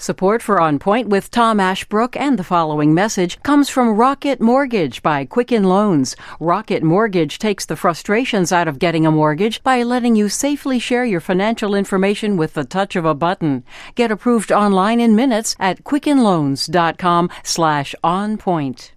Support for On Point with Tom Ashbrook and the following message comes from Rocket Mortgage by Quicken Loans. Rocket Mortgage takes the frustrations out of getting a mortgage by letting you safely share your financial information with the touch of a button. Get approved online in minutes at quickenloans.com/onpoint.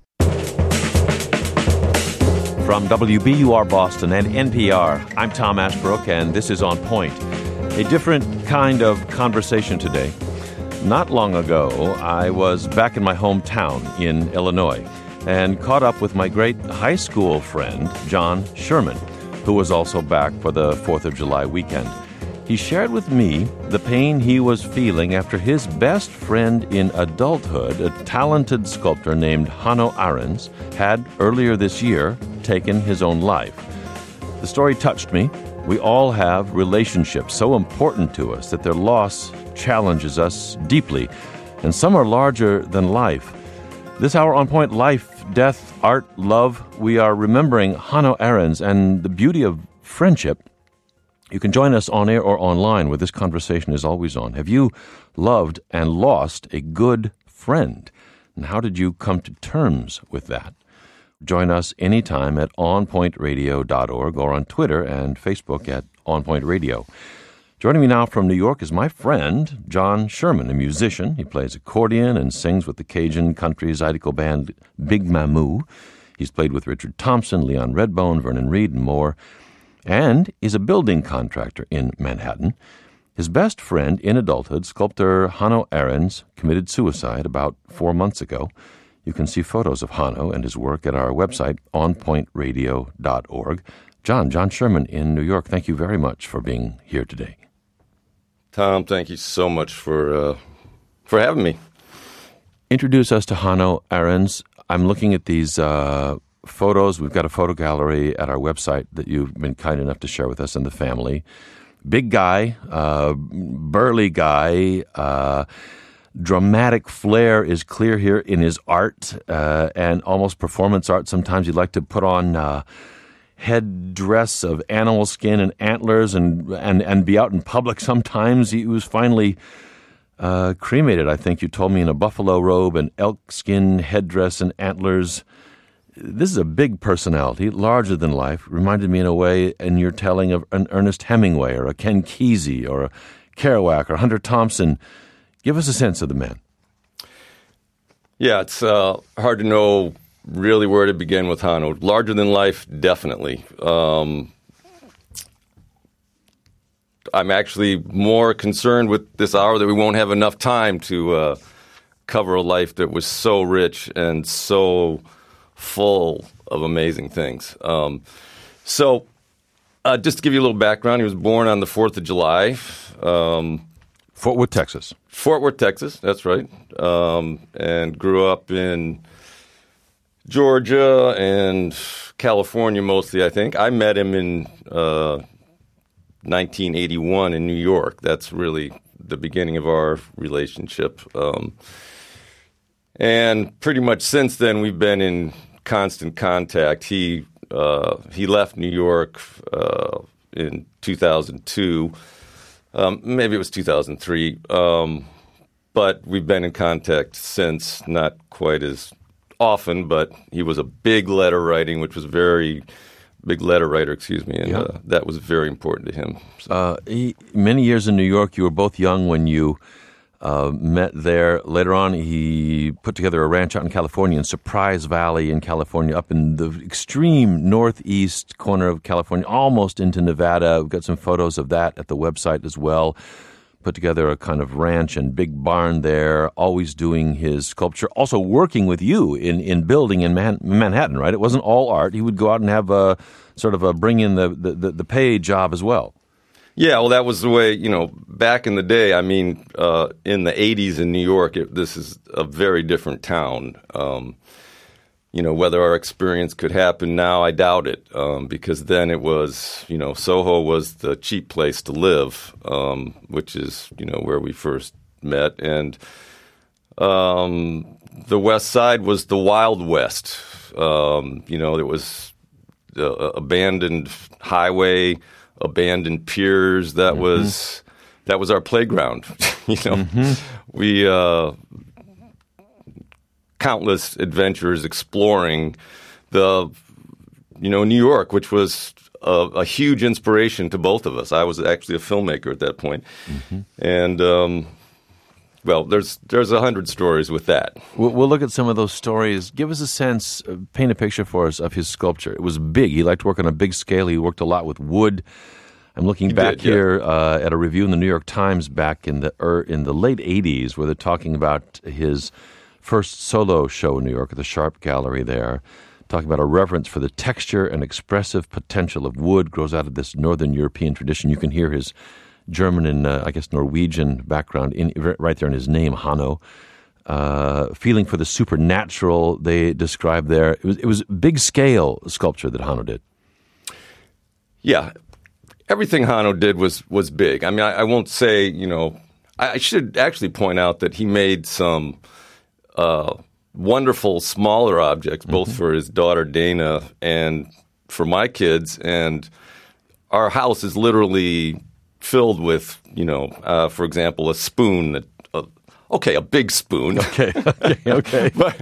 From WBUR Boston and NPR, I'm Tom Ashbrook, and this is On Point. A different kind of conversation today. Not long ago, I was back in my hometown in Illinois and caught up with my great high school friend, John Sherman, who was also back for the 4th of July weekend. He shared with me the pain he was feeling after his best friend in adulthood, a talented sculptor named Hano Arens, had earlier this year taken his own life. The story touched me. We all have relationships so important to us that their loss challenges us deeply, and some are larger than life. This hour on Point, life, death, art, love, we are remembering Hano Arens and the beauty of friendship. You can join us on air or online where this conversation is always on. Have you loved and lost a good friend? And how did you come to terms with that? Join us anytime at onpointradio.org or on Twitter and Facebook at onpointradio. Joining me now from New York is my friend, John Sherman, a musician. He plays accordion and sings with the Cajun country zydeco band Big Mamu. He's played with Richard Thompson, Leon Redbone, Vernon Reid, and more. And is a building contractor in Manhattan. His best friend in adulthood, sculptor Hano Arens, committed suicide about 4 months ago. You can see photos of Hano and his work at our website, onpointradio.org. John Sherman in New York, thank you very much for being here today. Tom, thank you so much for having me. Introduce us to Hano Arens. I'm looking at these photos. We've got a photo gallery at our website that you've been kind enough to share with us and the family. Big guy, burly guy, dramatic flair is clear here in his art and almost performance art. Sometimes he'd like to put on headdress of animal skin and antlers and be out in public sometimes. He was finally cremated, I think you told me, in a buffalo robe and elk skin headdress and antlers. This is a big personality, larger than life. Reminded me in a way in your telling of an Ernest Hemingway or a Ken Kesey or a Kerouac or Hunter Thompson. Give us a sense of the man. Yeah, it's hard to know really where to begin with Hano. Larger than life, definitely. I'm actually more concerned with this hour that we won't have enough time to cover a life that was so rich and so full of amazing things. So just to give you a little background, he was born on the 4th of July. Fort Worth, Texas. Fort Worth, Texas, that's right. And grew up in Georgia and California mostly, I think. I met him in 1981 in New York. That's really the beginning of our relationship. And pretty much since then, we've been in constant contact. He left New York in 2002. Maybe it was 2003. But we've been in contact since, not quite as often, but he was a big letter writer, and that was very important to him. Many years in New York, you were both young when you met there. Later on, he put together a ranch out in California, in Surprise Valley in California, up in the extreme northeast corner of California, almost into Nevada. We've got some photos of that at the website as well. Put together a kind of ranch and big barn there, always doing his sculpture, also working with you in building in Manhattan, right? It wasn't all art. He would go out and have a sort of a bring in the pay job as well. Yeah, well, that was the way, back in the day. I mean, in the 80s in New York, this is a very different town. Whether our experience could happen now, I doubt it, because then it was, Soho was the cheap place to live, which is, where we first met. And the West Side was the Wild West. There was abandoned highway, abandoned piers. That was our playground. We countless adventures exploring New York, which was a huge inspiration to both of us. I was actually a filmmaker at that point. And there's 100 stories with that. We'll look at some of those stories. Give us a sense, paint a picture for us of his sculpture. It was big. He liked to work on a big scale. He worked a lot with wood. I'm looking back here at a review in the New York Times back in the late 80s where they're talking about his first solo show in New York at the Sharp Gallery there, talking about a reverence for the texture and expressive potential of wood grows out of this Northern European tradition. You can hear his German and, Norwegian background right there in his name, Hanno. Feeling for the supernatural they describe there. It was big scale sculpture that Hanno did. Yeah. Everything Hanno did was big. I mean, I won't say, I should actually point out that he made some wonderful smaller objects, both for his daughter Dana and for my kids. And our house is literally filled with, for example, a spoon, a big spoon. Okay. But,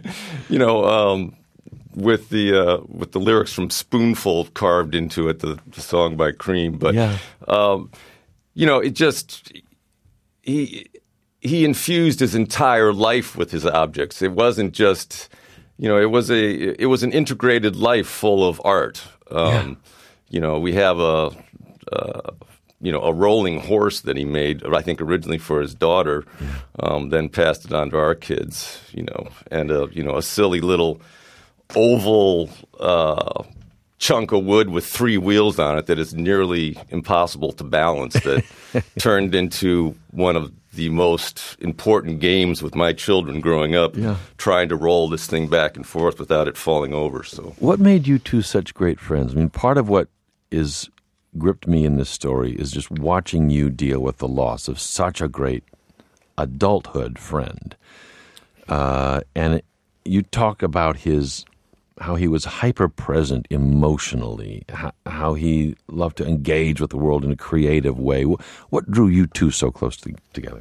with the lyrics from Spoonful carved into it, the song by Cream. But, it just, he infused his entire life with his objects. It wasn't just, it was an integrated life full of art. We have a rolling horse that he made, I think originally for his daughter, then passed it on to our kids, and a silly little oval chunk of wood with 3 wheels on it that is nearly impossible to balance that turned into one of the most important games with my children growing up, trying to roll this thing back and forth without it falling over. So, what made you two such great friends? I mean, part of what is gripped me in this story is just watching you deal with the loss of such a great adulthood friend. And you talk about how he was hyper-present emotionally, how he loved to engage with the world in a creative way. What drew you two so close together?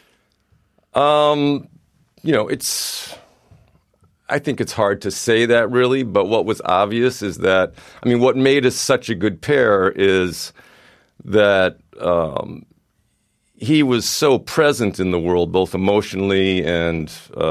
I think it's hard to say that really, but what was obvious is that, what made us such a good pair is that he was so present in the world, both emotionally and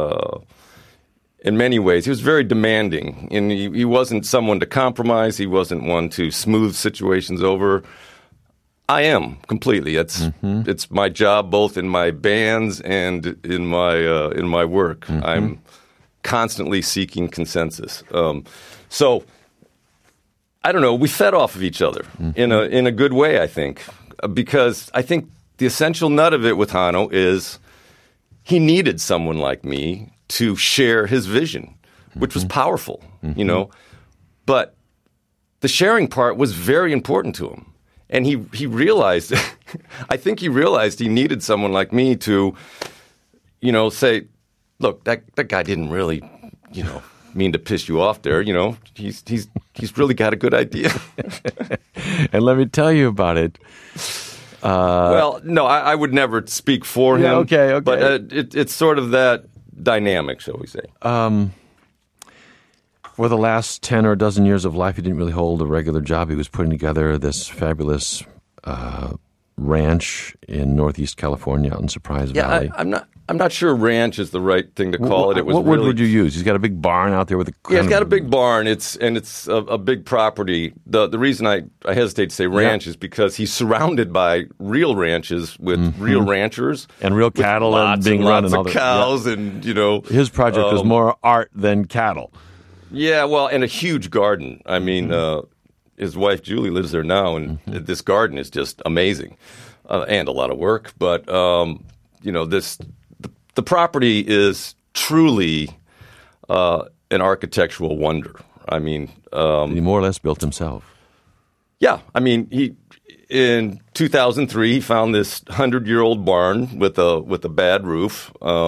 in many ways. He was very demanding, and he wasn't someone to compromise. He wasn't one to smooth situations over. I am completely. It's my job, both in my bands and in my work. I'm constantly seeking consensus. So I don't know. We fed off of each other in a good way, I think, because I think the essential nut of it with Hanno is he needed someone like me to share his vision, which was powerful, But the sharing part was very important to him. And he realized, I think he realized he needed someone like me to, say, look, that guy didn't really, mean to piss you off there. He's really got a good idea. And let me tell you about it. No, I would never speak for him. Okay. But it's sort of that dynamic, shall we say. For the last 10 or a dozen years of life, he didn't really hold a regular job. He was putting together this fabulous ranch in Northeast California out in Surprise Valley. I'm not sure ranch is the right thing to call it. What word would you use? He's got a big barn out there with a... he's got a big barn. It's a big property. The reason I hesitate to say ranch is because he's surrounded by real ranches with real ranchers. And real cattle and being run and all that. Cows and, His project was more art than cattle. Yeah, well, and a huge garden. I mean, his wife Julie lives there now, and this garden is just amazing, and a lot of work. But the property is truly an architectural wonder. I mean, he more or less built himself. Yeah, I mean, in 2003 he found this 100-year-old barn with a bad roof,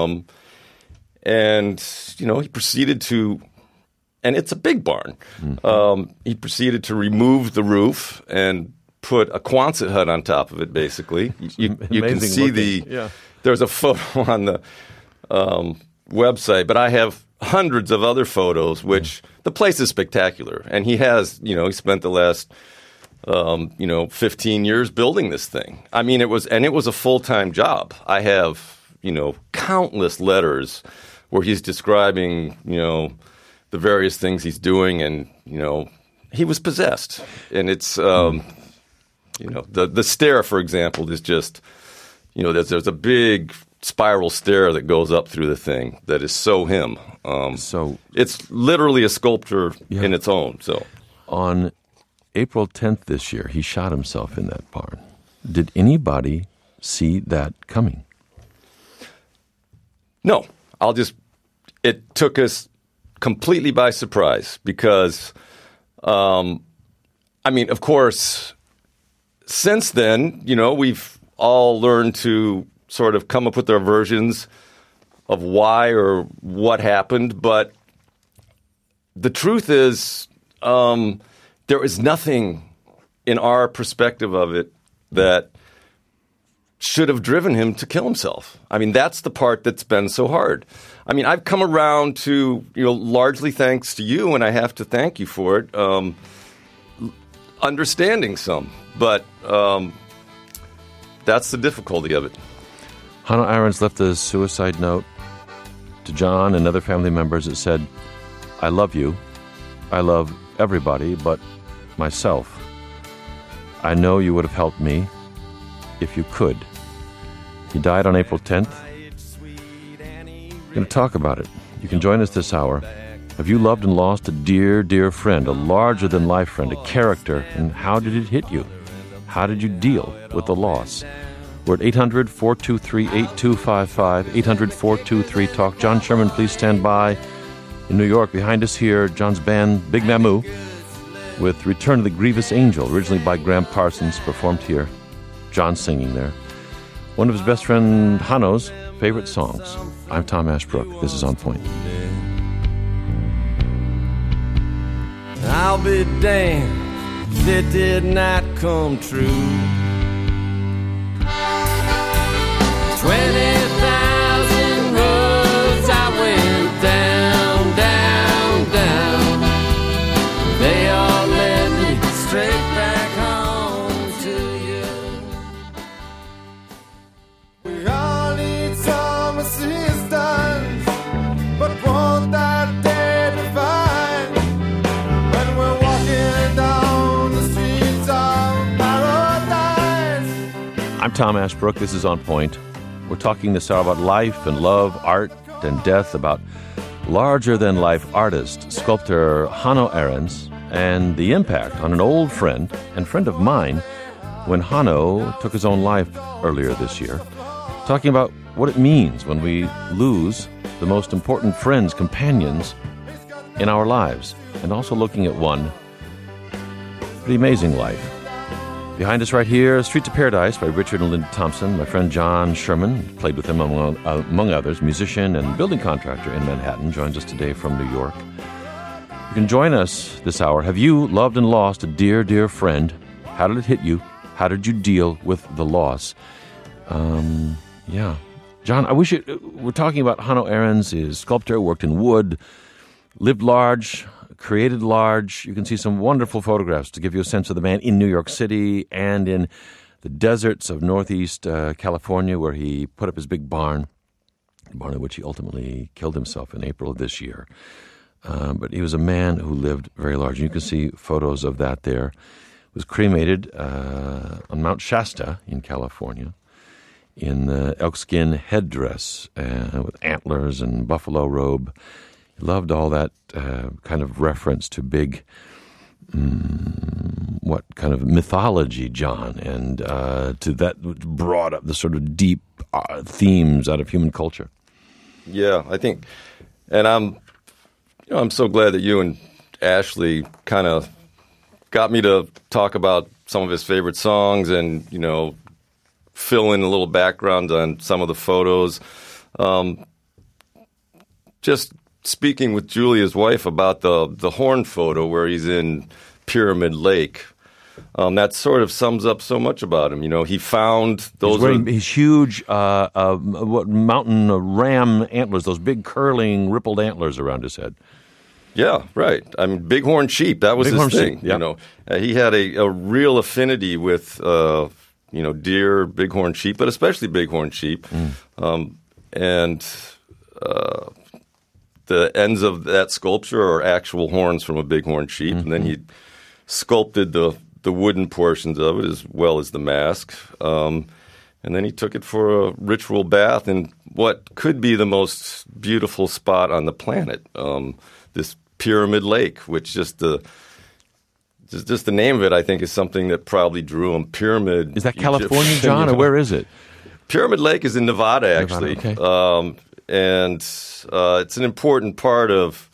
and he proceeded to. And it's a big barn. He proceeded to remove the roof and put a Quonset hut on top of it, basically. You can see there's a photo on the website, but I have hundreds of other photos, which the place is spectacular. And he has, he spent the last, 15 years building this thing. I mean, it was a full-time job. I have, countless letters where he's describing, the various things he's doing, and, he was possessed. And it's, the stair, for example, is just, there's a big spiral stair that goes up through the thing that is so him. So it's literally a sculpture in its own. So on April 10th this year, he shot himself in that barn. Did anybody see that coming? No. It took us completely by surprise because, of course, since then, we've all learned to sort of come up with our versions of why or what happened. But the truth is, there is nothing in our perspective of it that should have driven him to kill himself. I mean, that's the part that's been so hard. I mean, I've come around to, largely thanks to you, and I have to thank you for it, understanding some. But that's the difficulty of it. Hano Arens left a suicide note to John and other family members that said, "I love you. I love everybody but myself. I know you would have helped me if you could." He died on April 10th. We're going to talk about it. You can join us this hour. Have you loved and lost a dear, dear friend, a larger-than-life friend, a character, and how did it hit you? How did you deal with the loss? We're at 800-423-8255, 800-423-TALK. John Sherman, please stand by in New York. Behind us here, John's band, Big Mamu, with Return of the Grievous Angel, originally by Graham Parsons, performed here. John singing there. One of his best friend Hano's favorite songs. I'm Tom Ashbrook. This is On Point. I'll be damned if it did not come true. 20,000 roads I went down, down, down. They all led me straight back home to you. We all need some assistance, but won't that day divine when we're walking down the streets of paradise? I'm Tom Ashbrook. This is On Point. We're talking this hour about life and love, art and death, about larger-than-life artist, sculptor Hano Arens, and the impact on an old friend and friend of mine when Hano took his own life earlier this year. Talking about what it means when we lose the most important friends, companions in our lives, and also looking at one pretty amazing life. Behind us right here, Streets of Paradise by Richard and Linda Thompson. My friend John Sherman, played with him among others, musician and building contractor in Manhattan, joins us today from New York. You can join us this hour. Have you loved and lost a dear, dear friend? How did it hit you? How did you deal with the loss? John, we're talking about Hano Arens, his sculptor, worked in wood, lived large, created large. You can see some wonderful photographs to give you a sense of the man in New York City and in the deserts of Northeast California, where he put up his big barn in which he ultimately killed himself in April of this year. But he was a man who lived very large. And you can see photos of that there. He was cremated on Mount Shasta in California in the elkskin headdress with antlers and buffalo robe. He loved all that kind of reference to big, what kind of mythology, John, and to that brought up the sort of deep themes out of human culture. Yeah, I think, and I'm so glad that you and Ashley kind of got me to talk about some of his favorite songs and, fill in a little background on some of the photos. Just speaking with Julia's wife about the horn photo where he's in Pyramid Lake, That sort of sums up so much about him. He found those. He's wearing these huge mountain ram antlers, those big curling rippled antlers around his head. Yeah, right. I mean, bighorn sheep. That was his thing. Yep. He had a real affinity with deer, bighorn sheep, but especially bighorn sheep, and the ends of that sculpture are actual horns from a bighorn sheep, and then he sculpted the wooden portions of it as well as the mask, and then he took it for a ritual bath in what could be the most beautiful spot on the planet, this Pyramid Lake, which just the name of it, I think, is something that probably drew him. Pyramid. Is that California, John, or where is it? Pyramid Lake is in Nevada, actually. Nevada, okay. And it's an important part of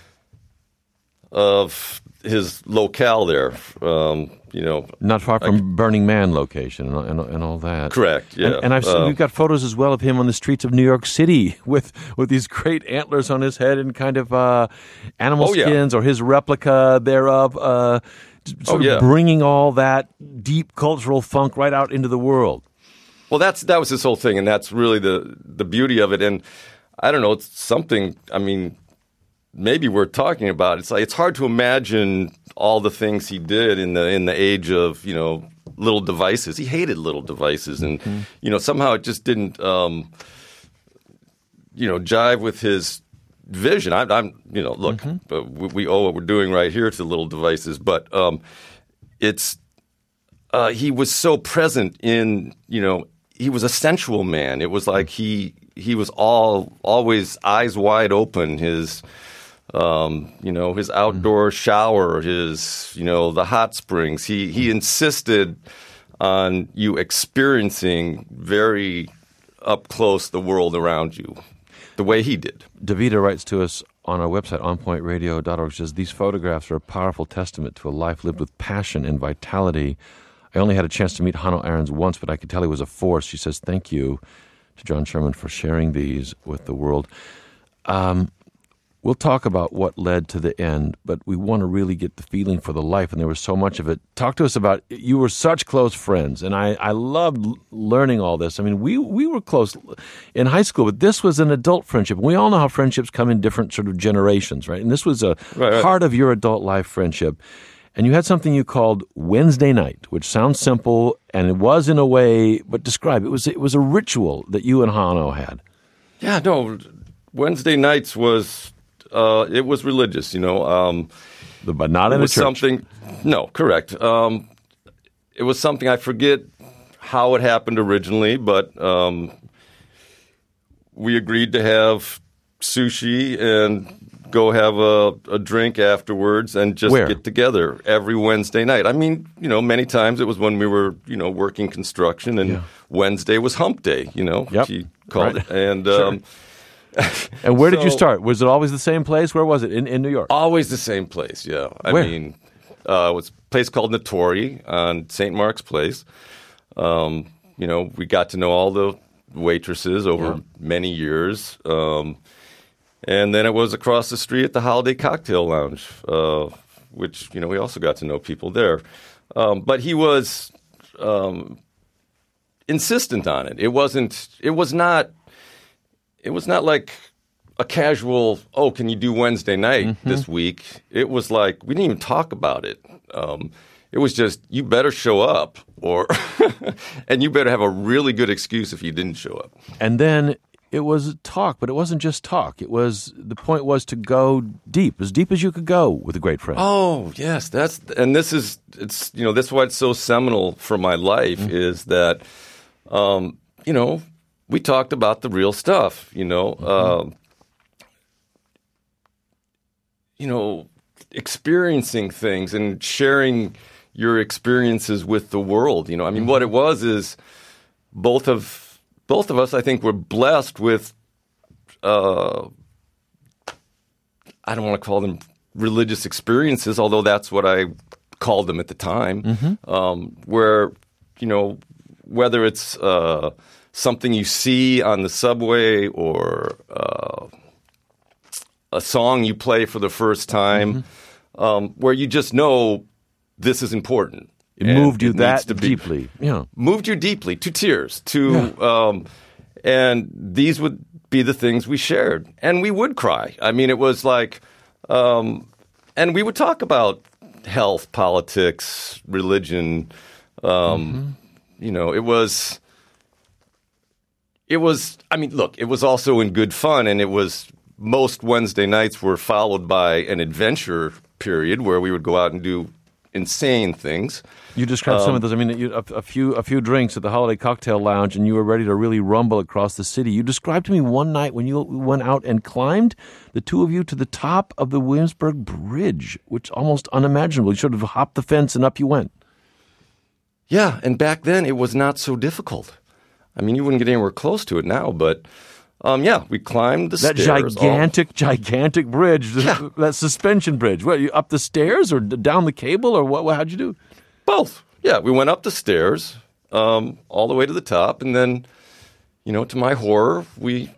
his locale there. Not far from Burning Man location and all that. Correct. Yeah. And I've seen we've got photos as well of him on the streets of New York City with these great antlers on his head and kind of animal skins or his replica thereof. Sort of bringing all that deep cultural funk right out into the world. Well, that was his whole thing, and that's really the beauty of it. And I don't know, it's something. I mean, maybe we're talking about. It's like it's hard to imagine all the things he did in the age of little devices. He hated little devices, and somehow it just didn't jive with his vision. Look, we owe what we're doing right here to little devices, but he was so present in he was a sensual man. It was like he was always eyes wide open. His his outdoor shower, his the hot springs. He insisted on you experiencing very up close the world around you, the way he did. Davida writes to us on our website, onpointradio.org, says, these photographs are a powerful testament to a life lived with passion and vitality. I only had a chance to meet Hano Arens once, but I could tell he was a force. She says, thank you to John Sherman for sharing these with the world. We'll talk about what led to the end, but we want to really get the feeling for the life, and there was so much of it. Talk to us about, you were such close friends, and I loved learning all this. I mean, we were close in high school, but this was an adult friendship. We all know how friendships come in different sort of generations, right? And this was a part of your adult life friendship. And you had something you called Wednesday night, which sounds simple, and it was in a way, but describe it. It was a ritual that you and Hano had. Yeah, no, Wednesday nights was it was religious, but not in a church. No, correct. It was something, I forget how it happened originally, but we agreed to have sushi and go have a drink afterwards and just get together every Wednesday night. I mean, many times it was when we were, working construction, and Wednesday was hump day, she called it. And sure. And where did you start? Was it always the same place? Where was it? In New York? Always the same place, yeah. I mean, it was a place called Notori on St. Mark's Place. We got to know all the waitresses over many years. And then it was across the street at the Holiday Cocktail Lounge, which, we also got to know people there. But he was insistent on it. It was not like a casual, can you do Wednesday night this week? It was like, we didn't even talk about it. It was just, you better show up, and you better have a really good excuse if you didn't show up. And then it was talk, but it wasn't just talk. The point was to go deep as you could go with a great friend. Oh, yes. This is why it's so seminal for my life is that, we talked about the real stuff, experiencing things and sharing your experiences with the world. I mean, what it was is both of us, I think, were blessed with, I don't want to call them religious experiences, although that's what I called them at the time, where, whether it's something you see on the subway or a song you play for the first time, where you just know this is important. It moved you it that needs to be- deeply. Yeah. Moved you deeply to tears. And these would be the things we shared. And we would cry. I mean, it was like, and we would talk about health, politics, religion. You know, it was, I mean, look, it was also in good fun. And it was, most Wednesday nights were followed by an adventure period where we would go out and do insane things. You described some of those. I mean, a few drinks at the Holiday Cocktail Lounge, and you were ready to really rumble across the city. You described to me one night when you went out and climbed, the two of you, to the top of the Williamsburg Bridge, which is almost unimaginable. You sort of hopped the fence and up you went. Yeah, and back then it was not so difficult. I mean, you wouldn't get anywhere close to it now, but yeah, we climbed the that stairs. gigantic bridge, that suspension bridge. What, you up the stairs or down the cable, or what? How'd you do? Both. Yeah, we went up the stairs all the way to the top, and then, you know, to my horror, we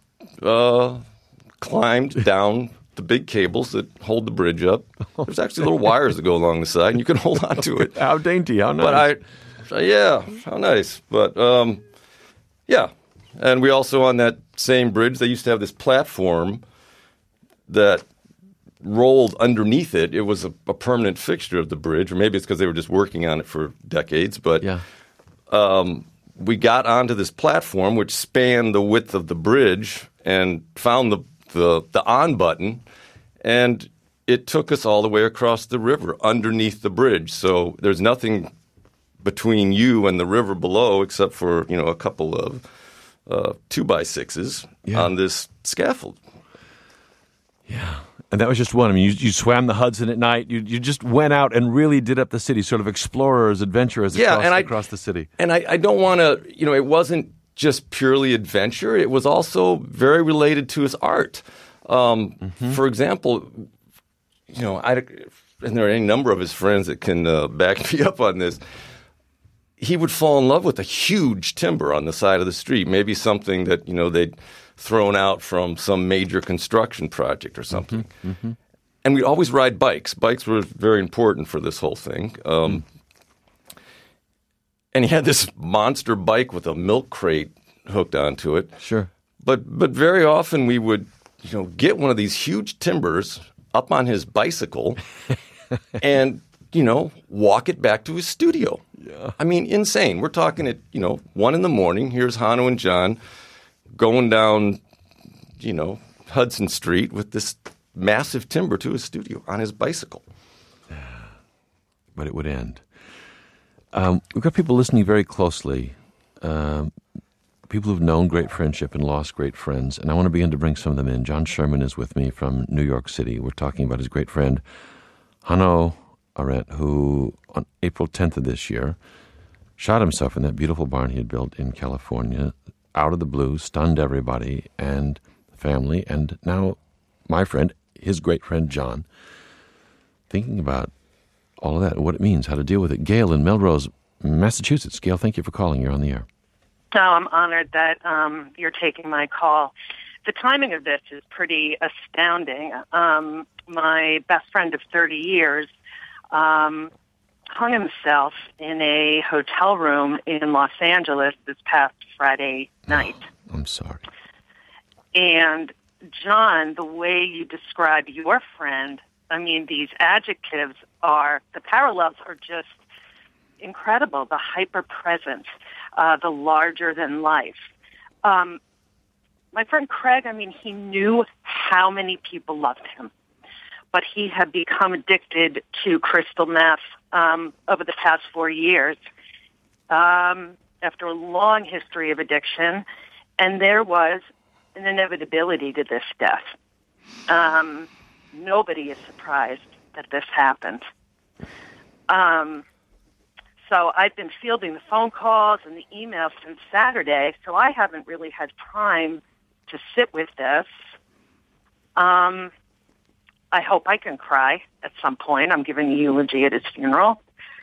climbed down the big cables that hold the bridge up. There's actually little wires that go along the side, and you can hold on to it. How dainty, how nice. But how nice. But, yeah. And we also, on that same bridge, they used to have this platform that rolled underneath it. It was a permanent fixture of the bridge, or maybe it's because they were just working on it for decades. But we got onto this platform, which spanned the width of the bridge, and found the on button, and it took us all the way across the river underneath the bridge. So there's nothing between you and the river below except for, you know, a couple of 2x6s on this scaffold. Yeah. And that was just one. I mean, you swam the Hudson at night. You just went out and really did up the city, sort of explorers, adventurers across the city. And I don't want to, you know, it wasn't just purely adventure. It was also very related to his art. For example, you know, and there are any number of his friends that can back me up on this. He would fall in love with a huge timber on the side of the street, maybe something that, you know, they'd thrown out from some major construction project or something. And we'd always ride bikes. Bikes were very important for this whole thing. And he had this monster bike with a milk crate hooked onto it. Sure. But very often we would, you know, get one of these huge timbers up on his bicycle and, you know, walk it back to his studio. Yeah. I mean, insane. We're talking at, you know, 1 a.m. Here's Hanno and John going down, you know, Hudson Street with this massive timber to his studio on his bicycle. But it would end. We've got people listening very closely, people who've known great friendship and lost great friends, and I want to begin to bring some of them in. John Sherman is with me from New York City. We're talking about his great friend, Hanno Arendt, who on April 10th of this year shot himself in that beautiful barn he had built in California, out of the blue, stunned everybody and the family. And now my friend, his great friend John, thinking about all of that and what it means, how to deal with it. Gail in Melrose, Massachusetts. Gail, thank you for calling. You're on the air. Oh, I'm honored that you're taking my call. The timing of this is pretty astounding. My best friend of 30 years hung himself in a hotel room in Los Angeles this past Friday night. Oh, I'm sorry. And, John, the way you describe your friend, I mean, these adjectives the parallels are just incredible. The hyper-presence, the larger-than-life. My friend Craig, I mean, he knew how many people loved him, but he had become addicted to crystal meth over the past 4 years after a long history of addiction, and there was an inevitability to this death. Nobody is surprised that this happened. So I've been fielding the phone calls and the emails since Saturday, so I haven't really had time to sit with this. I hope I can cry at some point. I'm giving a eulogy at his funeral.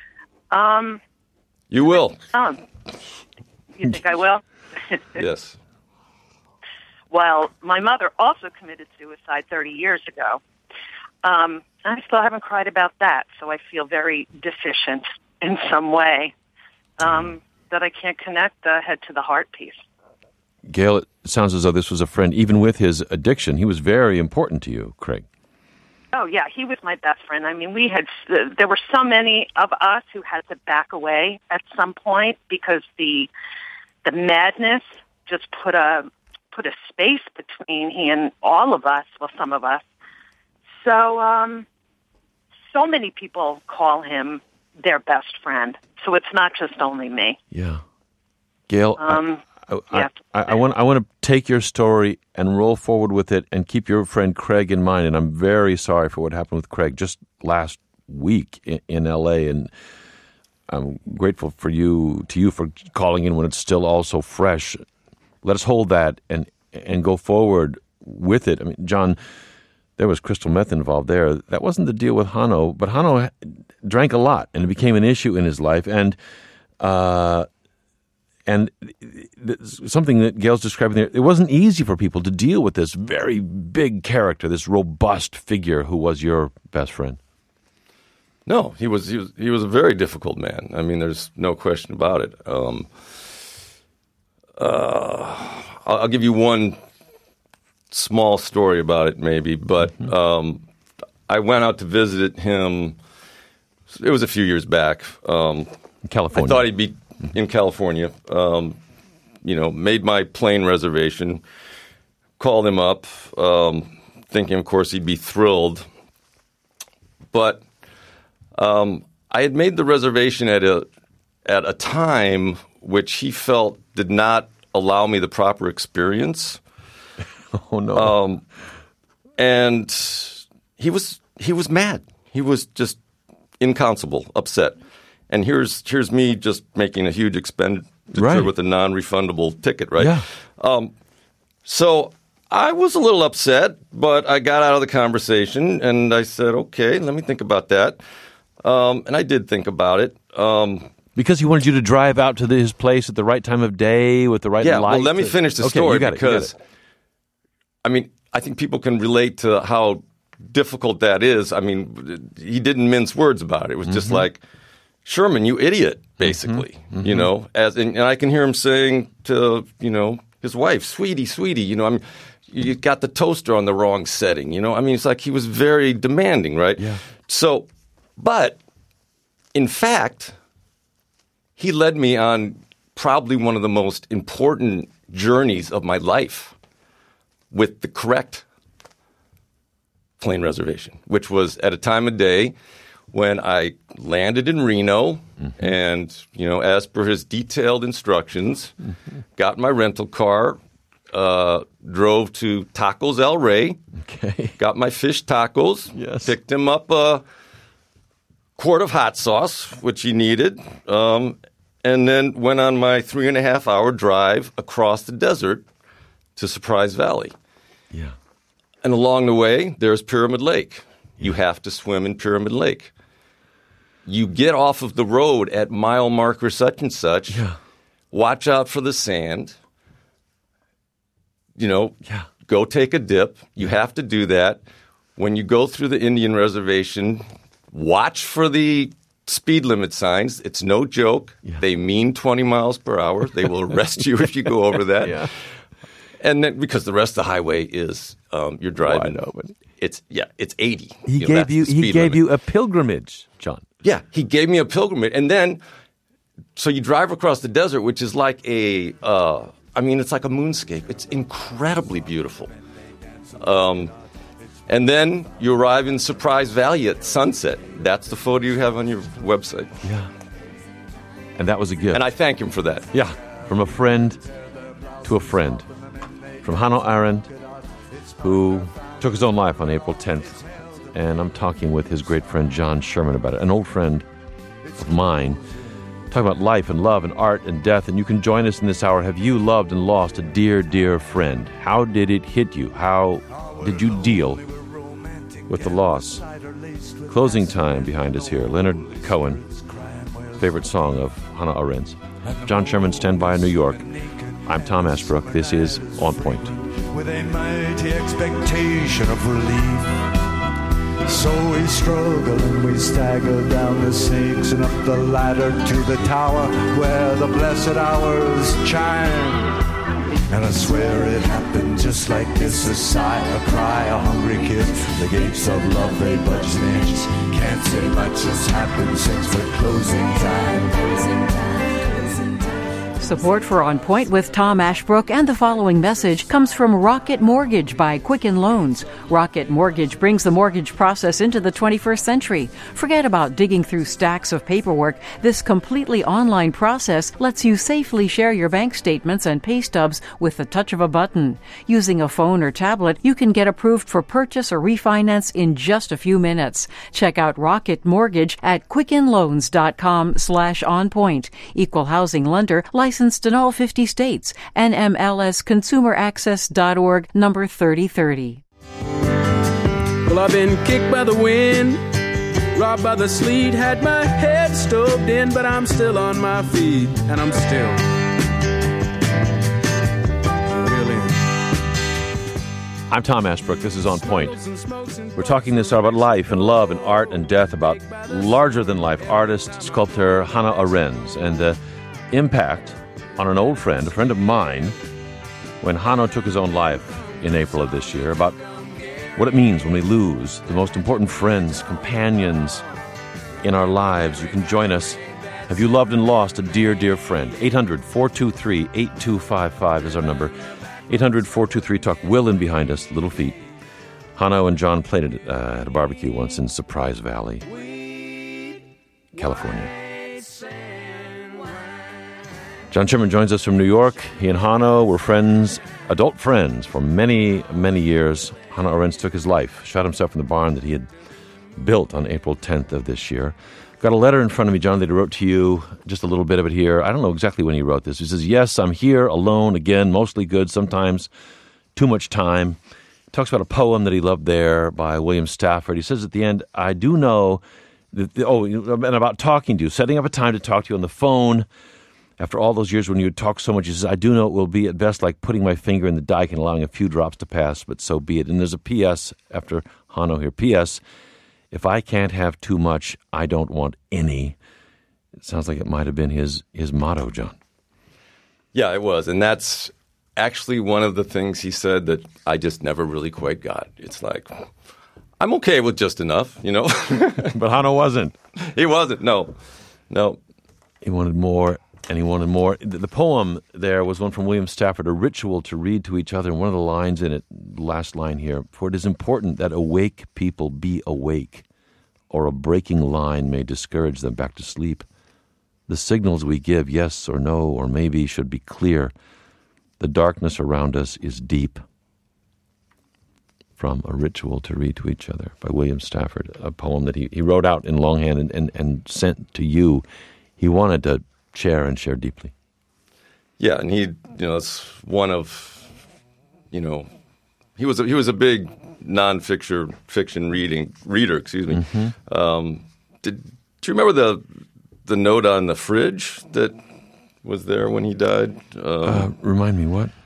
You will. You think I will? Yes. Well, my mother also committed suicide 30 years ago. I still haven't cried about that, so I feel very deficient in some way, that I can't connect the head to the heart piece. Gail, it sounds as though this was a friend, even with his addiction. He was very important to you, Craig. Oh, yeah, he was my best friend. I mean, there were so many of us who had to back away at some point because the madness just put a space between he and all of us, well, some of us. So, so many people call him their best friend. So it's not just only me. Yeah. Gail, I want to take your story and roll forward with it and keep your friend Craig in mind. And I'm very sorry for what happened with Craig just last week in L.A. And I'm grateful to you for calling in when it's still all so fresh. Let us hold that and go forward with it. I mean, John, there was crystal meth involved there. That wasn't the deal with Hanno, but Hanno drank a lot, and it became an issue in his life. And something that Gail's describing there, it wasn't easy for people to deal with this very big character, this robust figure who was your best friend. No, he was a very difficult man. I mean, there's no question about it. I'll give you one small story about it, maybe. But I went out to visit him. It was a few years back. In California. I thought he'd be in California. Made my plane reservation. Called him up, thinking, of course, he'd be thrilled. But I had made the reservation at a time which he felt did not allow me the proper experience. Oh no! And he was mad. He was just inconsolable, upset. And here's me just making a huge expenditure with a non-refundable ticket, right? Yeah. So I was a little upset, but I got out of the conversation and I said, okay, let me think about that. And I did think about it. Because he wanted you to drive out to his place at the right time of day with the right light. Yeah, well, let me finish the story you got because, I mean, I think people can relate to how difficult that is. I mean, he didn't mince words about it. It was just like, Sherman, you idiot, basically, and I can hear him saying to, his wife, sweetie, you got the toaster on the wrong setting, I mean, it's like he was very demanding, right? Yeah. So, but in fact, he led me on probably one of the most important journeys of my life with the correct plane reservation, which was at a time of day when I landed in Reno and, as per his detailed instructions, got my rental car, drove to Tacos El Rey, got my fish tacos, picked him up a quart of hot sauce, which he needed, and then went on my 3.5-hour drive across the desert to Surprise Valley. Yeah. And along the way, there's Pyramid Lake. You have to swim in Pyramid Lake. You get off of the road at mile marker such and such. Yeah. Watch out for the sand. Go take a dip. You have to do that. When you go through the Indian reservation, watch for the speed limit signs. It's no joke. Yeah. They mean 20 miles per hour. They will arrest you if you go over that. Yeah. And then because the rest of the highway is you're driving. Oh, I know, but it's 80. He gave you a pilgrimage, John. Yeah, he gave me a pilgrimage, and then so you drive across the desert, which is like it's like a moonscape. It's incredibly beautiful. And then you arrive in Surprise Valley at sunset. That's the photo you have on your website. Yeah. And that was a gift. And I thank him for that. Yeah. From a friend to a friend. From Hanno Arendt, who took his own life on April 10th. And I'm talking with his great friend John Sherman about it, an old friend of mine. Talking about life and love and art and death. And you can join us in this hour. Have you loved and lost a dear, dear friend? How did it hit you? How did you deal with the loss? Closing time behind us here. Leonard Cohen, favorite song of Hannah Arendt's. John Sherman, stand by in New York. I'm Tom Ashbrook. This is On Point. With a mighty expectation of relief, So we struggle and we stagger down the sinks and up the ladder to the tower where the blessed hours chime. And I swear it happened just like this, a sigh, a cry, a hungry kiss. The gates of love, they budge an inch. Can't say much has happened since the closing time. Support for On Point with Tom Ashbrook and the following message comes from Rocket Mortgage by Quicken Loans. Rocket Mortgage brings the mortgage process into the 21st century. Forget about digging through stacks of paperwork. This completely online process lets you safely share your bank statements and pay stubs with the touch of a button. Using a phone or tablet, you can get approved for purchase or refinance in just a few minutes. Check out Rocket Mortgage at quickenloans.com/onpoint. Equal housing lender, licensed in all 50 states. NMLSconsumeraccess.org, number 3030. Well, I've been kicked by the wind, robbed by the sleet, had my head stoved in, but I'm still on my feet, and I'm still really. I'm Tom Ashbrook. This is On Point. We're talking this hour about life and love and art and death, about larger-than-life artist, sculptor Hannah Arendt, and the impact on an old friend, a friend of mine, when Hannah took his own life in April of this year, about what it means when we lose the most important friends, companions in our lives. You can join us. Have you loved and lost a dear, dear friend? 800-423-8255 is our number. 800-423-TALK. Will in behind us, Little Feet. Hannah and John played it at a barbecue once in Surprise Valley, California. John Sherman joins us from New York. He and Hannah were friends, adult friends, for many, many years. Hannah Arendt took his life, shot himself in the barn that he had built on April 10th of this year. Got a letter in front of me, John, that he wrote to you, just a little bit of it here. I don't know exactly when he wrote this. He says, yes, I'm here, alone, again, mostly good, sometimes too much time. He talks about a poem that he loved there by William Stafford. He says at the end, I do know, and about talking to you, setting up a time to talk to you on the phone. After all those years when you would talk so much, he says, I do know it will be at best like putting my finger in the dike and allowing a few drops to pass, but so be it. And there's a P.S. after Hannah here. P.S. If I can't have too much, I don't want any. It sounds like it might have been his motto, John. Yeah, it was. And that's actually one of the things he said that I just never really quite got. It's like, I'm okay with just enough, you know. But Hannah wasn't. He wasn't, no. He wanted more. And he wanted more. The poem there was one from William Stafford, a ritual to read to each other. And one of the lines in it, last line here, for it is important that awake people be awake, or a breaking line may discourage them back to sleep. The signals we give, yes or no or maybe, should be clear. The darkness around us is deep. From A Ritual to Read to Each Other by William Stafford, a poem that he wrote out in longhand and sent to you. He wanted to share deeply. Yeah, and he, it's one of, he was a big fiction reader. Excuse me. Mm-hmm. Do you remember the note on the fridge that was there when he died? Remind me what?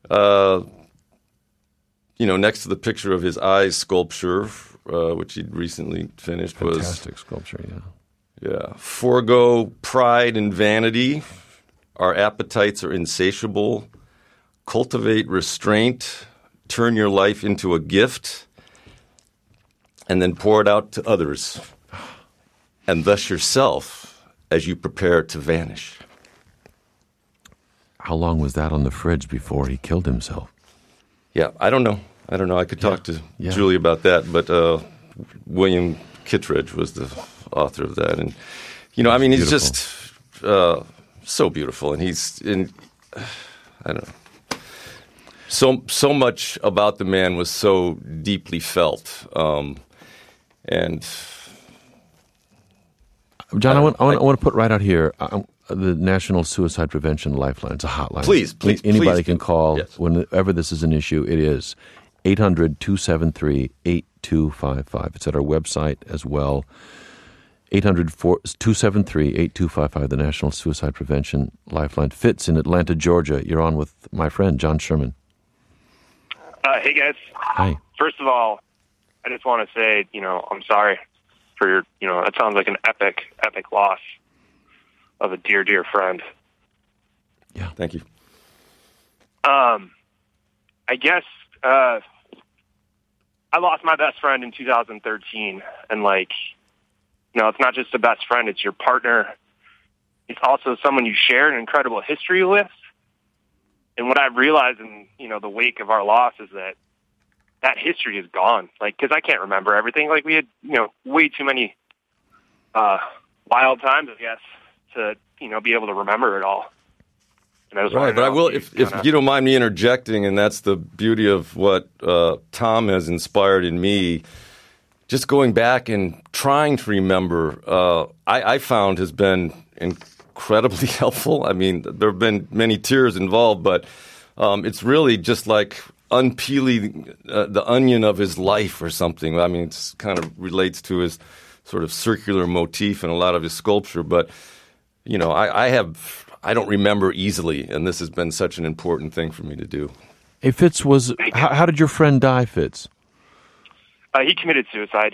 Next to the picture of his eyes sculpture, which he'd recently finished, fantastic sculpture. Yeah. Yeah. Forego pride and vanity. Our appetites are insatiable. Cultivate restraint. Turn your life into a gift. And then pour it out to others. And thus yourself as you prepare to vanish. How long was that on the fridge before he killed himself? Yeah, I don't know. I could talk to Julie about that. But William Kittredge was the author of that, and he's just so beautiful, and he's in. I don't know. So much about the man was so deeply felt, and John, I want to put right out here the National Suicide Prevention Lifeline. It's a hotline. Please, anybody can call yes. Whenever this is an issue. It is 800-273-8255. It's at our website as well. 800-273-8255, the National Suicide Prevention Lifeline. Fitz in Atlanta, Georgia. You're on with my friend, John Sherman. Hey, guys. Hi. First of all, I just want to say, I'm sorry for your, that sounds like an epic loss of a dear, dear friend. Yeah, thank you. I guess I lost my best friend in 2013, and it's not just a best friend; it's your partner. It's also someone you share an incredible history with. And what I've realized in the wake of our loss is that history is gone. Because I can't remember everything. We had way too many wild times, I guess, to be able to remember it all. Right, but I will, if you don't mind me interjecting, and that's the beauty of what Tom has inspired in me, just going back and trying to remember, I found has been incredibly helpful. I mean, there have been many tears involved, but it's really just like unpeeling the onion of his life or something. I mean, it kind of relates to his sort of circular motif in a lot of his sculpture, but, I don't remember easily, and this has been such an important thing for me to do. Hey, Fitz, how did your friend die, Fitz? He committed suicide.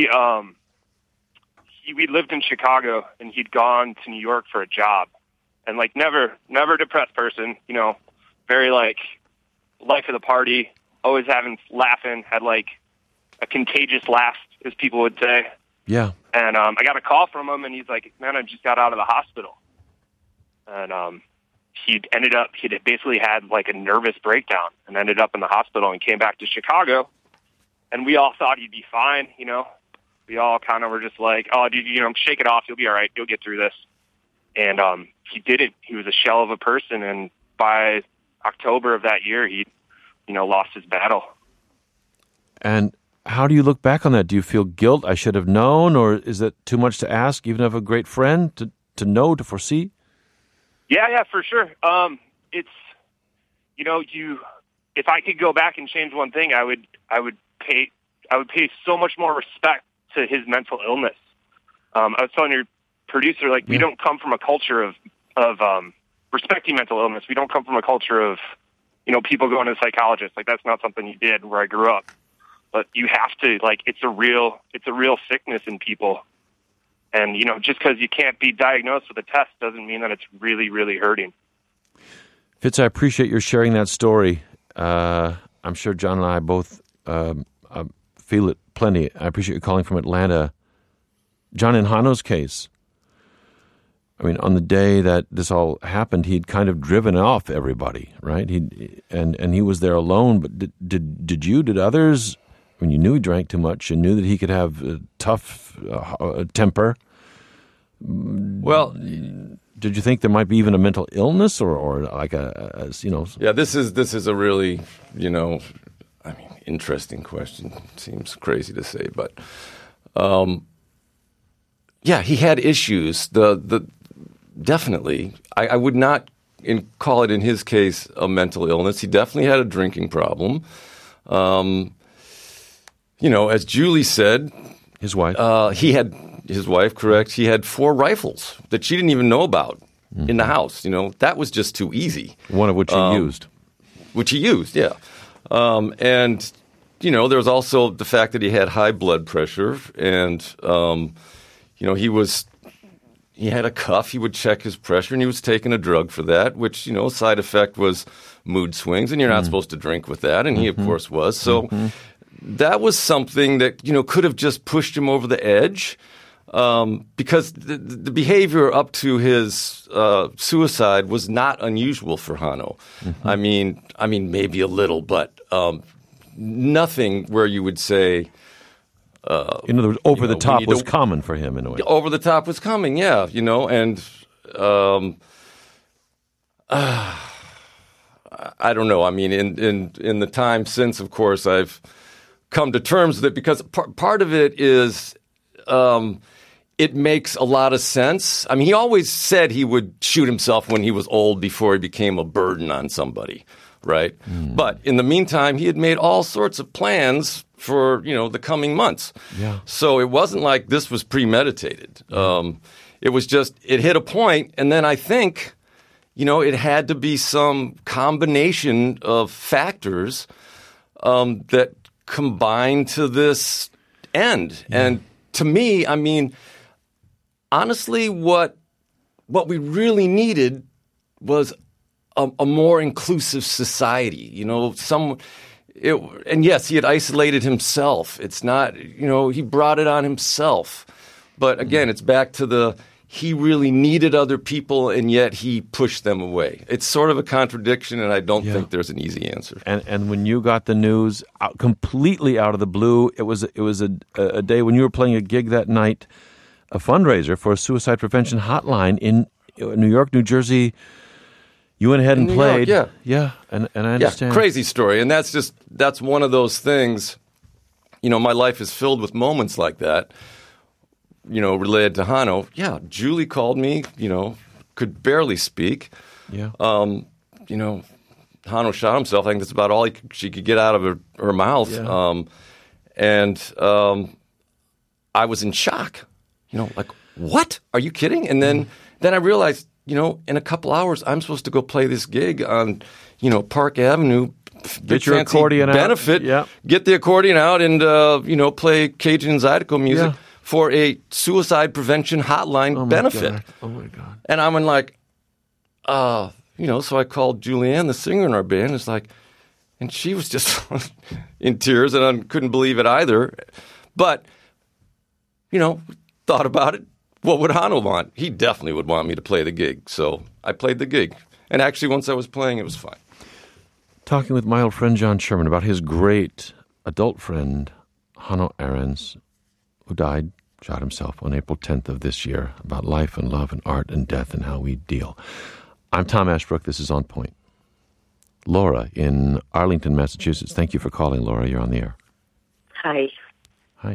We lived in Chicago, and he'd gone to New York for a job, and never a depressed person. Very life of the party, always laughing, had a contagious laugh, as people would say. Yeah. And I got a call from him, and he's like, "Man, I just got out of the hospital." And he basically had a nervous breakdown and ended up in the hospital and came back to Chicago. And we all thought he'd be fine, We all kind of were just like, "Oh, dude, shake it off. You'll be all right. You'll get through this." And he didn't. He was a shell of a person. And by October of that year, he, lost his battle. And how do you look back on that? Do you feel guilt? I should have known, or is it too much to ask, even of a great friend, to know, to foresee? Yeah, for sure. It's, if I could go back and change one thing, I would pay so much more respect to his mental illness. I was telling your producer, we don't come from a culture of respecting mental illness. We don't come from a culture of, people going to psychologists. That's not something you did where I grew up. But you have to, it's a real sickness in people. And, just because you can't be diagnosed with a test doesn't mean that it's really, really hurting. Fitz, I appreciate your sharing that story. I'm sure John and I both feel it plenty. I appreciate you calling from Atlanta. John, in Hano's case, I mean, on the day that this all happened, he'd kind of driven off everybody, right? And he was there alone. But did others? When you knew he drank too much and knew that he could have a tough temper, well, did you think there might be even a mental illness or Yeah, this is a really, interesting question. Seems crazy to say, but he had issues. Definitely, I would not call it in his case a mental illness. He definitely had a drinking problem. As Julie said, his wife, his wife, correct. He had 4 rifles that she didn't even know about in the house. That was just too easy. One of which he used. Which he used, yeah. And, there was also the fact that he had high blood pressure and, he had a cuff. He would check his pressure and he was taking a drug for that, which, a side effect was mood swings and you're not supposed to drink with that. And he, of course, was. So that was something that, could have just pushed him over the edge because the behavior up to his suicide was not unusual for Hano. I mean, maybe a little, but nothing where you would say... in other words, over the top was common for him in a way. Over the top was coming, yeah, and I don't know. I mean, in the time since, of course, I've come to terms with it because part of it is it makes a lot of sense. I mean, he always said he would shoot himself when he was old before he became a burden on somebody, right? But in the meantime, he had made all sorts of plans for, the coming months. Yeah. So it wasn't like this was premeditated. It was just, it hit a point, and then I think, it had to be some combination of factors that combined to this end. Yeah. And to me, I mean, honestly, what we really needed was a more inclusive society. You know, and yes, he had isolated himself. It's not, you know, he brought it on himself. But again, it's back to he really needed other people, and yet he pushed them away. It's sort of a contradiction, and I don't think there's an easy answer. And when you got the news completely out of the blue, it was a day when you were playing a gig that night, a fundraiser for a suicide prevention hotline in New York, New Jersey. You went ahead and played. York, yeah. And I understand. Yeah, crazy story. And that's one of those things, you know, my life is filled with moments like that, you know, related to Hanno. Yeah, Julie called me, you know, could barely speak. Yeah. You know, Hanno shot himself. I think that's about all she could get out of her mouth. Yeah. I was in shock. You know, like, what? Are you kidding? And then I realized, you know, in a couple hours, I'm supposed to go play this gig on, you know, Park Avenue. Get your accordion benefit, out. Yeah. Get the accordion out and, you know, play Cajun Zydeco music for a suicide prevention hotline benefit. God. Oh, my God. And I'm like, you know, so I called Julianne, the singer in our band. It's like, and she was just in tears, and I couldn't believe it either. But, you know, thought about it. What would Hanno want? He definitely would want me to play the gig. So I played the gig. And actually, once I was playing, it was fine. Talking with my old friend John Sherman about his great adult friend, Hanno Arens, who shot himself on April 10th of this year, about life and love and art and death and how we deal. I'm Tom Ashbrook. This is On Point. Laura in Arlington, Massachusetts. Thank you for calling, Laura. You're on the air. Hi. Hi.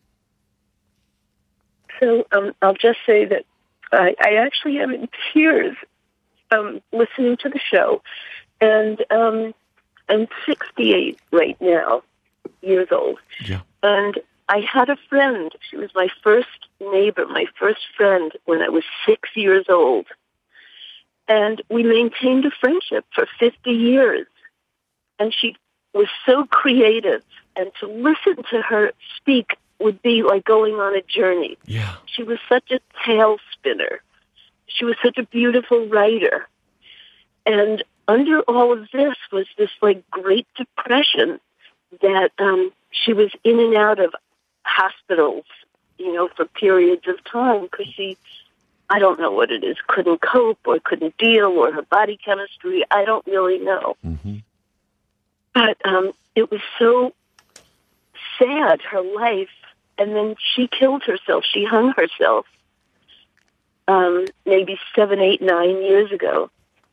So I'll just say that I actually am in tears listening to the show. And I'm 68 right now, years old. Yeah. And I had a friend. She was my first neighbor, my first friend when I was 6 years old. And we maintained a friendship for 50 years. And she was so creative. And to listen to her speak would be like going on a journey. Yeah. She was such a tale spinner. She was such a beautiful writer. And under all of this was this like Great Depression that she was in and out of hospitals, you know, for periods of time because she, I don't know what it is, couldn't cope or couldn't deal or her body chemistry. I don't really know. Mm-hmm. But it was so sad, her life. And then she killed herself. She hung herself maybe 7, 8, 9 years ago.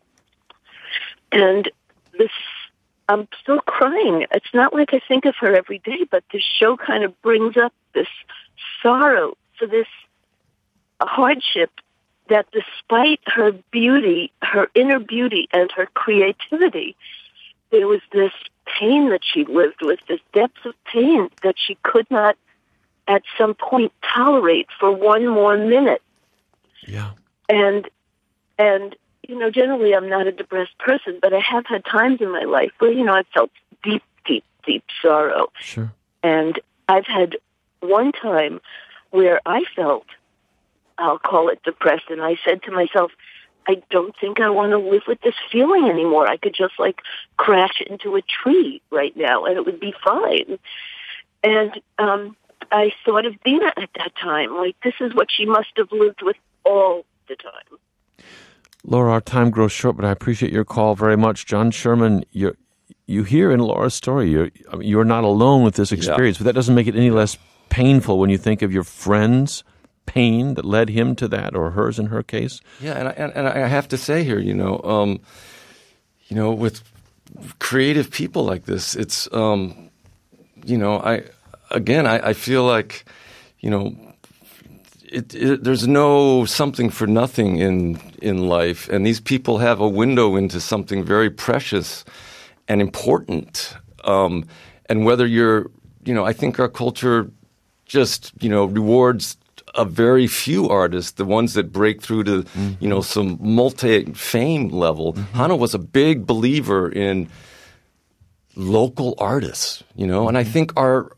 And I'm still crying. It's not like I think of her every day, but this show kind of brings up this sorrow for this hardship that despite her beauty, her inner beauty and her creativity, there was this pain that she lived with, this depth of pain that she could not at some point tolerate for one more minute. Yeah. And you know, generally I'm not a depressed person, but I have had times in my life where, you know, I felt deep, deep, deep sorrow. Sure. And I've had one time where I felt, I'll call it depressed, and I said to myself, I don't think I want to live with this feeling anymore. I could just like crash into a tree right now and it would be fine. And I thought of Dina at that time, like this is what she must have lived with all the time. Laura, our time grows short, but I appreciate your call very much. John Sherman, you hear in Laura's story, you're not alone with this experience, but that doesn't make it any less painful when you think of your friend's pain that led him to that, or hers in her case. Yeah, and I have to say here, you know, with creative people like this, it's, you know, I feel like, you know, there's no something for nothing in life, and these people have a window into something very precious and important. And whether you're, you know, I think our culture just, you know, rewards a very few artists, the ones that break through to, you know, some multi-fame level. Hanno was a big believer in local artists, and I think our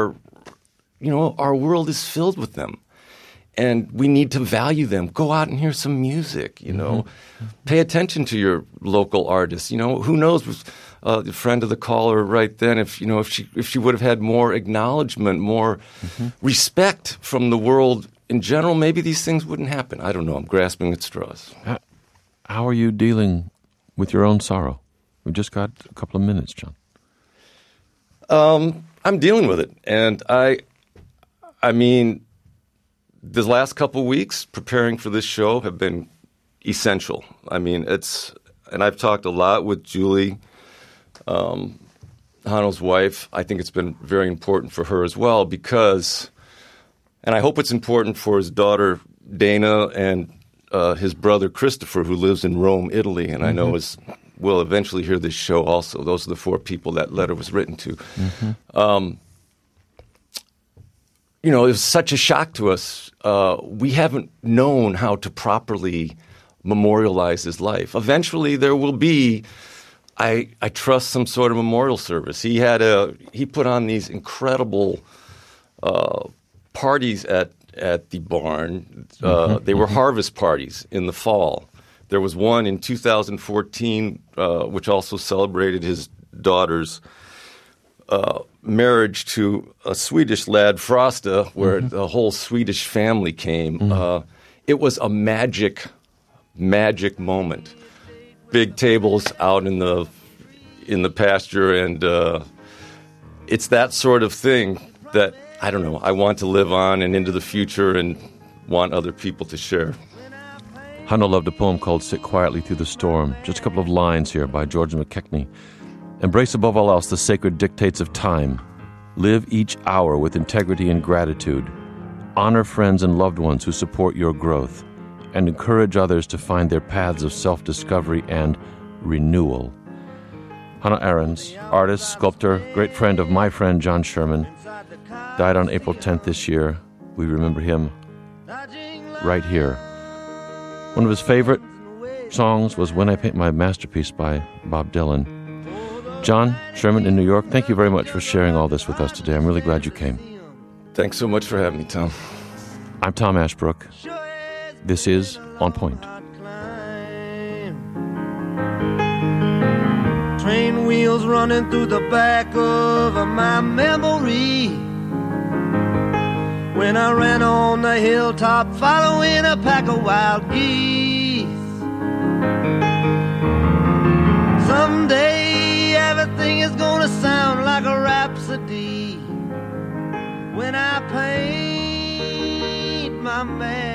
world is filled with them. And we need to value them. Go out and hear some music, Pay attention to your local artists. Who knows, the friend of the caller right then, if she would have had more acknowledgement, more respect from the world in general, maybe these things wouldn't happen. I don't know. I'm grasping at straws. How are you dealing with your own sorrow? We've just got a couple of minutes, John. I'm dealing with it. And I mean, the last couple of weeks preparing for this show have been essential. I mean, and I've talked a lot with Julie, Hanno's wife. I think it's been very important for her as well because, and I hope it's important for his daughter Dana and his brother Christopher, who lives in Rome, Italy, and I know will eventually hear this show also. Those are the 4 people that letter was written to. It was such a shock to us. We haven't known how to properly memorialize his life. Eventually, there will be, I trust, some sort of memorial service. He put on these incredible parties at the barn. They were harvest parties in the fall. There was one in 2014, which also celebrated his daughter's marriage to a Swedish lad, Frosta, where the whole Swedish family came. It was a magic moment. Big tables out in the pasture, and it's that sort of thing that, I don't know, I want to live on and into the future and want other people to share. Hanno loved a poem called Sit Quietly Through the Storm. Just a couple of lines here by George McKechnie. Embrace above all else the sacred dictates of time. Live each hour with integrity and gratitude. Honor friends and loved ones who support your growth, and encourage others to find their paths of self-discovery and renewal. Hanno Arons, artist, sculptor, great friend of my friend John Sherman, died on April 10th this year. We remember him right here. One of his favorite songs was When I Paint My Masterpiece by Bob Dylan. John Sherman in New York, thank you very much for sharing all this with us today. I'm really glad you came. Thanks so much for having me, Tom. I'm Tom Ashbrook. This is On Point. Train wheels running through the back of my memory. When I ran on the hilltop following a pack of wild geese. Someday everything is gonna sound like a rhapsody when I paint my man.